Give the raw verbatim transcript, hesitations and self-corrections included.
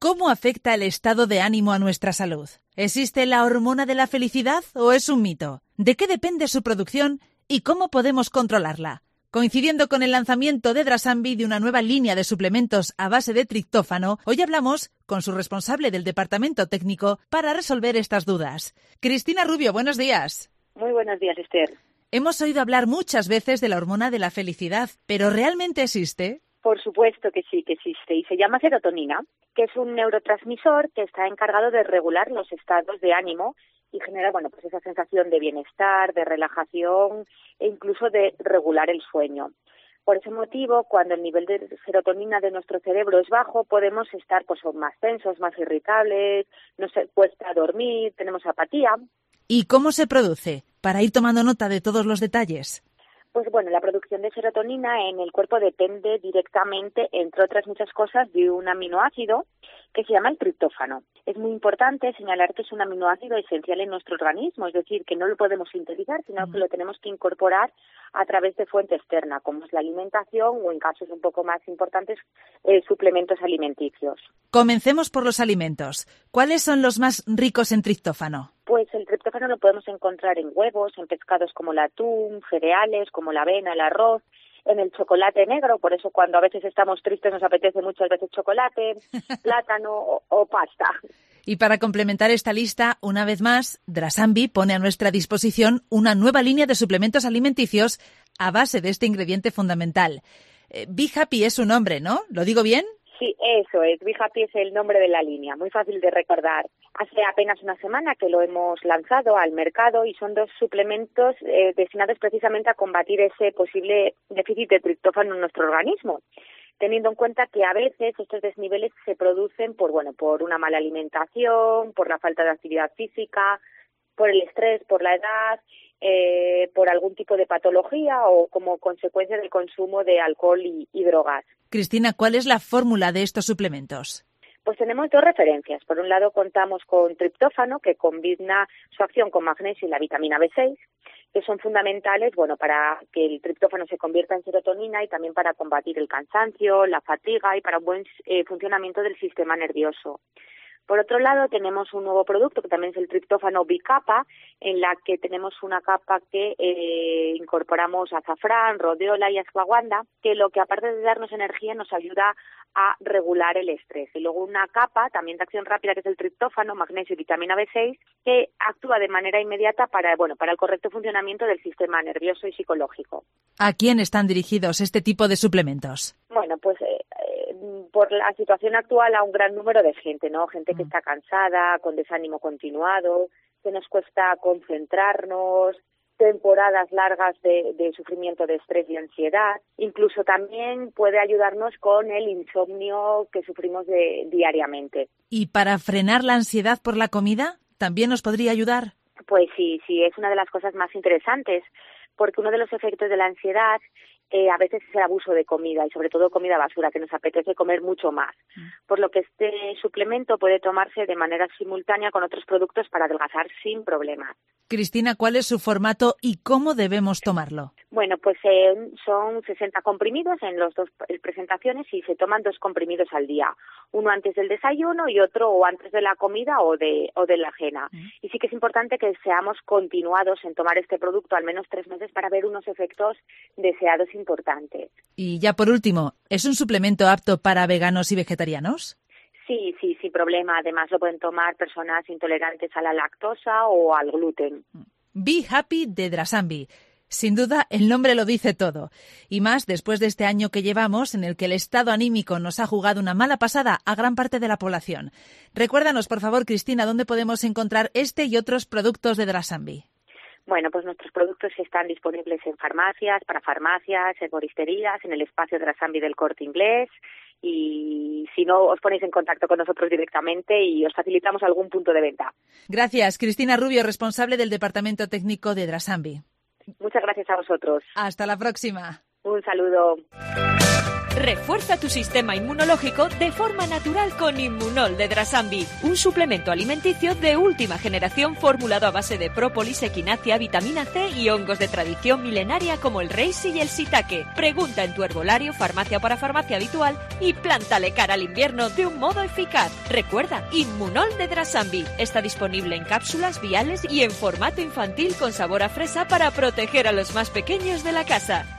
¿Cómo afecta el estado de ánimo a nuestra salud? ¿Existe la hormona de la felicidad o es un mito? ¿De qué depende su producción y cómo podemos controlarla? Coincidiendo con el lanzamiento de Drasambi de una nueva línea de suplementos a base de triptófano, hoy hablamos con su responsable del departamento técnico para resolver estas dudas. Cristina Rubio, buenos días. Muy buenos días, Esther. Hemos oído hablar muchas veces de la hormona de la felicidad, ¿pero realmente existe? Por supuesto que sí, que existe, y se llama serotonina, que es un neurotransmisor que está encargado de regular los estados de ánimo y genera, bueno, pues esa sensación de bienestar, de relajación e incluso de regular el sueño. Por ese motivo, cuando el nivel de serotonina de nuestro cerebro es bajo, podemos estar pues más tensos, más irritables, nos cuesta dormir, tenemos apatía. ¿Y cómo se produce? Para ir tomando nota de todos los detalles. Pues bueno, la producción de serotonina en el cuerpo depende directamente, entre otras muchas cosas, de un aminoácido que se llama el triptófano. Es muy importante señalar que es un aminoácido esencial en nuestro organismo, es decir, que no lo podemos sintetizar, sino que lo tenemos que incorporar a través de fuente externa, como es la alimentación o, en casos un poco más importantes, eh, suplementos alimenticios. Comencemos por los alimentos. ¿Cuáles son los más ricos en triptófano? Pues el triptófano lo podemos encontrar en huevos, en pescados como el atún, cereales como la avena, el arroz, en el chocolate negro, por eso cuando a veces estamos tristes nos apetece muchas veces chocolate, plátano o, o pasta. Y para complementar esta lista, una vez más, Drasambi pone a nuestra disposición una nueva línea de suplementos alimenticios a base de este ingrediente fundamental. Eh, Be Happy es su nombre, ¿no? ¿Lo digo bien? Sí, eso es. Be Happy es el nombre de la línea, muy fácil de recordar. Hace apenas una semana que lo hemos lanzado al mercado y son dos suplementos eh, destinados precisamente a combatir ese posible déficit de triptófano en nuestro organismo, teniendo en cuenta que a veces estos desniveles se producen por, bueno, por una mala alimentación, por la falta de actividad física, por el estrés, por la edad, eh, por algún tipo de patología o como consecuencia del consumo de alcohol y, y drogas. Cristina, ¿cuál es la fórmula de estos suplementos? Pues tenemos dos referencias. Por un lado contamos con triptófano, que combina su acción con magnesio y la vitamina B seis, que son fundamentales, bueno, para que el triptófano se convierta en serotonina y también para combatir el cansancio, la fatiga y para un buen eh, funcionamiento del sistema nervioso. Por otro lado, tenemos un nuevo producto que también es el triptófano bicapa, en la que tenemos una capa que eh, incorporamos azafrán, rodiola y ashwagandha, que lo que aparte de darnos energía nos ayuda a regular el estrés. Y luego una capa también de acción rápida que es el triptófano, magnesio y vitamina B seis, que actúa de manera inmediata para, bueno, para el correcto funcionamiento del sistema nervioso y psicológico. ¿A quién están dirigidos este tipo de suplementos? Bueno, pues eh, eh, por la situación actual a un gran número de gente, ¿no? Gente que está cansada, con desánimo continuado, que nos cuesta concentrarnos, temporadas largas de, de sufrimiento de estrés y ansiedad. Incluso también puede ayudarnos con el insomnio que sufrimos de, diariamente. ¿Y para frenar la ansiedad por la comida también nos podría ayudar? Pues sí, sí, es una de las cosas más interesantes, porque uno de los efectos de la ansiedad eh, a veces es el abuso de comida y sobre todo comida basura, que nos apetece comer mucho más. Mm. Por lo que este suplemento puede tomarse de manera simultánea con otros productos para adelgazar sin problemas. Cristina, ¿cuál es su formato y cómo debemos tomarlo? Bueno, pues eh, son sesenta comprimidos en las dos presentaciones y se toman dos comprimidos al día. Uno antes del desayuno y otro o antes de la comida o de, o de la cena. Mm. Y sí que es importante que seamos continuados en tomar este producto al menos tres meses para ver unos efectos deseados importantes. Y ya por último, ¿es un suplemento apto para veganos y vegetarianos? Sí, sí, sin problema. Además lo pueden tomar personas intolerantes a la lactosa o al gluten. Be Happy de Drasambi. Sin duda, el nombre lo dice todo. Y más después de este año que llevamos, en el que el estado anímico nos ha jugado una mala pasada a gran parte de la población. Recuérdanos, por favor, Cristina, dónde podemos encontrar este y otros productos de Drasambi. Bueno, pues nuestros productos están disponibles en farmacias, para farmacias, en herboristerías, en el espacio Drasambi del Corte Inglés. Y si no, os ponéis en contacto con nosotros directamente y os facilitamos algún punto de venta. Gracias. Cristina Rubio, responsable del Departamento Técnico de Drasambi. Muchas gracias a vosotros. Hasta la próxima. Un saludo. Refuerza tu sistema inmunológico de forma natural con Inmunol de Drasambi, un suplemento alimenticio de última generación formulado a base de própolis, equinacia, vitamina C y hongos de tradición milenaria como el reishi y el shiitake. Pregunta en tu herbolario, farmacia para farmacia habitual y plántale cara al invierno de un modo eficaz. Recuerda, Inmunol de Drasambi está disponible en cápsulas, viales y en formato infantil con sabor a fresa para proteger a los más pequeños de la casa.